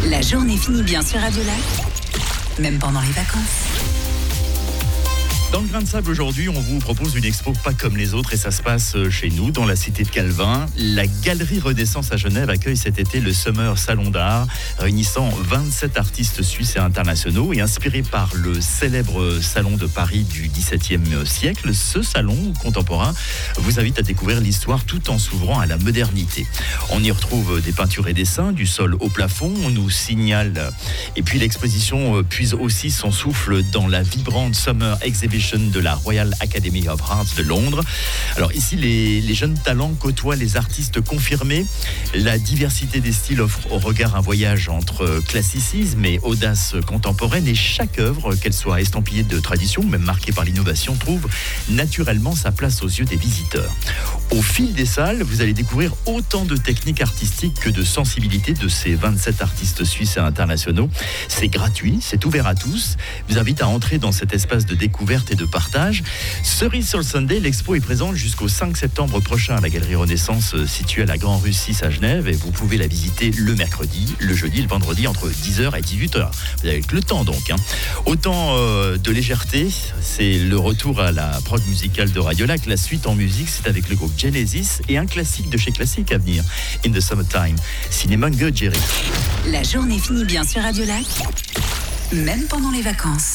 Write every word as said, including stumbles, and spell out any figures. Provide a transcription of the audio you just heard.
La journée finit bien sur Radio Lac, même pendant les vacances. Dans le grain de sable aujourd'hui, on vous propose une expo pas comme les autres et ça se passe chez nous, dans la cité de Calvin. La Galerie Renaissance à Genève accueille cet été le Summer Salon d'art, réunissant vingt-sept artistes suisses et internationaux et inspiré par le célèbre salon de Paris du dix-septième siècle. Ce salon contemporain vous invite à découvrir l'histoire tout en s'ouvrant à la modernité. On y retrouve des peintures et dessins, du sol au plafond, on nous signale. Et puis l'exposition puise aussi son souffle dans la vibrante Summer Exhibition de la Royal Academy of Arts de Londres. Alors ici, les, les jeunes talents côtoient les artistes confirmés. La diversité des styles offre au regard un voyage entre classicisme et audace contemporaine, et chaque œuvre, qu'elle soit estampillée de tradition, même marquée par l'innovation, trouve naturellement sa place aux yeux des visiteurs. Au fil des salles, vous allez découvrir autant de techniques artistiques que de sensibilité de ces vingt-sept artistes suisses et internationaux. C'est gratuit, c'est ouvert à tous. Je vous invite à entrer dans cet espace de découverte et de partage. Cerise sur le Sunday, l'expo est présente jusqu'au cinq septembre prochain à la Galerie Renaissance située à la Grand Rue six à Genève, et vous pouvez la visiter le mercredi, le jeudi et le vendredi entre dix heures et dix-huit heures. Vous avez le temps donc. Hein. Autant euh, de légèreté, c'est le retour à la prog musicale de Radio Lac. La suite en musique, c'est avec le groupe Genesis et un classique de chez Classique à venir, In the Summertime, signé Mungo Jerry. La journée finit bien sur Radio Lac, même pendant les vacances.